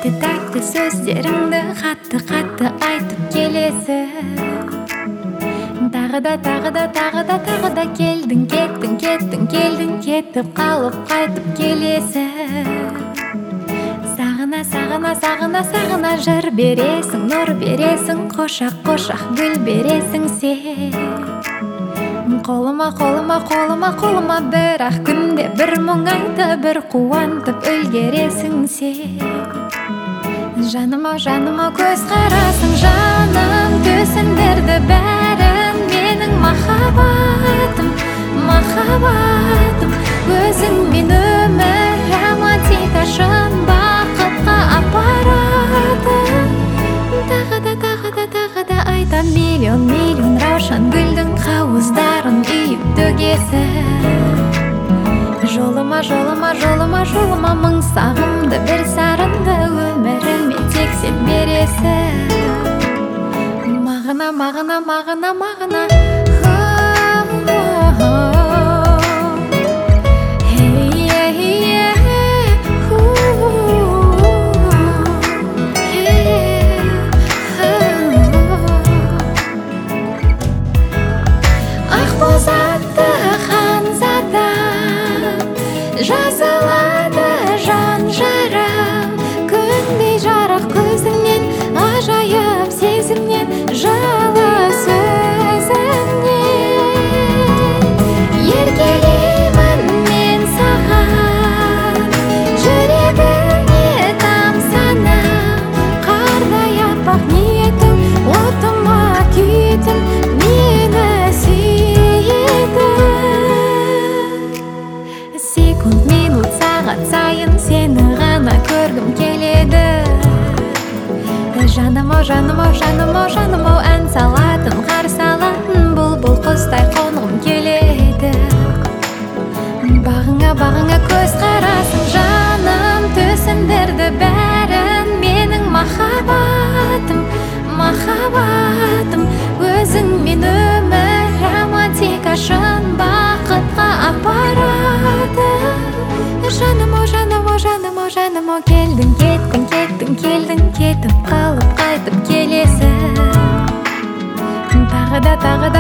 тәтті сөздеріңді қатты айтып келесің. Тағы да келдің кетіп қалып қайтып келесің. Сағына жыр бересің, нұр бересің, қошақ гүл бересің сен. Қолыма бірақ күнде бір мұң айтып, бір қуантып үлгересің сен. Жаныма көз қарасың, жаным түсіндірді бәрін. Менің махаббатым, өзіңмен өмір романтика шын бақытқа апарады. Тағы да айтам, миллион раушан гүлдің қауыздарын үйіп төгесің. Жолыма мың сағымды, бір сарынды өміріме тек сен бересің. Мағына ақ бозатты ханзада жазылады жан жарам. Күндей жарық көзіңнен, ажайып сезімнен, жылы сөзіңнен. Еркелеймін мен саған, жүрегіңе тамсанам. Қардай аппақ ниетің, отыма күйетін, мені секунд, минут, сағат сайын сені ғана көргім келеді. Жаным ән салатын, қарсы алатын бұлбұл құстай қонғым келеді. Бағыңа көз қарасың, жаным түсіндірді бәрін. Менің махаббатым, өзіңмен өмір романтика шын бақытқа апарады. Жаным, келдің кетіп қалып қайтып келесің. Тағы да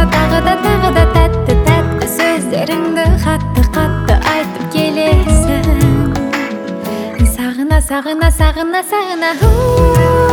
тәтті сөздеріңді қатты айтып келесің. Сағына